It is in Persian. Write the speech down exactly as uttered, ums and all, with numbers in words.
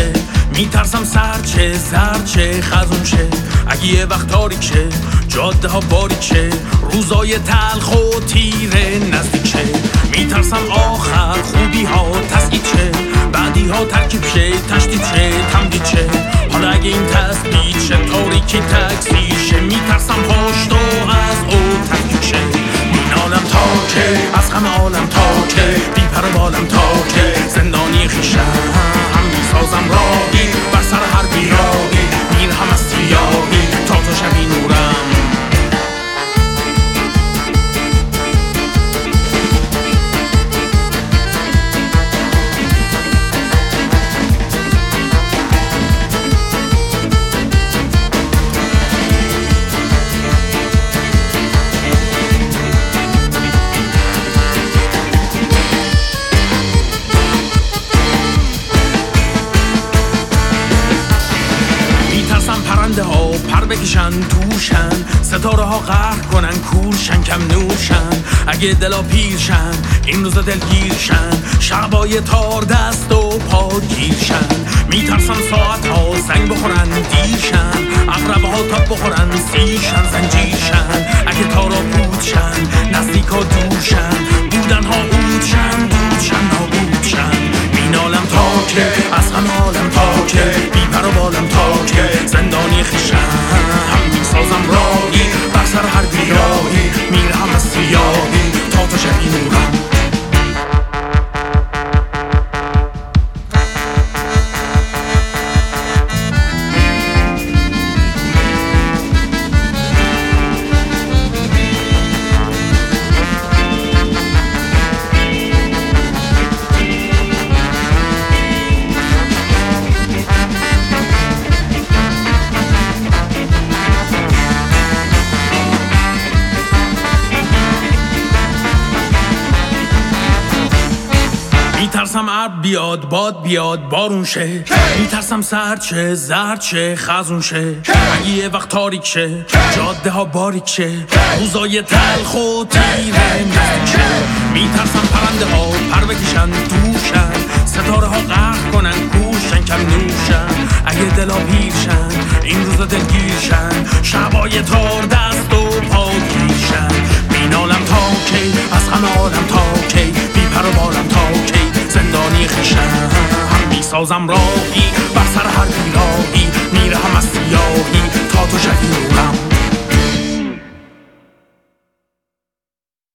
شه، میترسم سرچه زرچه خزون شه. اگه یه وقت تاریک شه، جاده ها باریک شه، روزای تلخ و تیره نزدیک شه. میترسم آخر خوبی ها تسقیط شه، بعدی ها ترکیب شه، تشدید شه، تمدید شه. حالا اگه این تثبیت شه، تاریکی تکثیر شه، میترسم پشت و از او تفکیک شه. مینالم تا که از همه عالم تا که بی پر و بالم تا که زندانی خویشم میسازم راهی بر سر هر بیراهی، میرهم از سیاهی تا تو شبی نورم. پرنده ها پر بکشن توشن، ستاره ها قهر کنن کورشن کم نورشن. اگه دلا پیرشن این روزا دلگیرشن، شبای تار دست و پا گیرشن. میترسم ساعت ها زنگ بخورن دیرشن، عقربه ها تاب بخورن سیرشن زنجیرشن. اگه تارا پودشن نزدیک ها دورشن، بودن ها اودشن دودشن نابودشن. مینالم تا که از همه عالم تا که بی پر و بالم تا که زندانی خویشم هم میسازم راهی بر سر هر بیراهی، میرهم از سیاهی تا تو شبی نورم. میترسم ابر بیاد باد بیاد بارون شه، میترسم سرد شه زرد شه خزون شه. اگه یه وقت تاریک شه، جاده ها باریک شه، روزای تلخ و تیره نزدیک شه. میترسم پرنده ها پر بکشن دوشن، ستاره ها قهر کنن کورشن کم نورشن. اگه دلا پیرشن این روزا دلگیرشن، شبای تار دست و پا گیرشن. مینالم تا کی از همه عالم تا کی بی پر و بالم تا کی زندانی خویشم هم میسازم راهی بر سر هر بیراهی.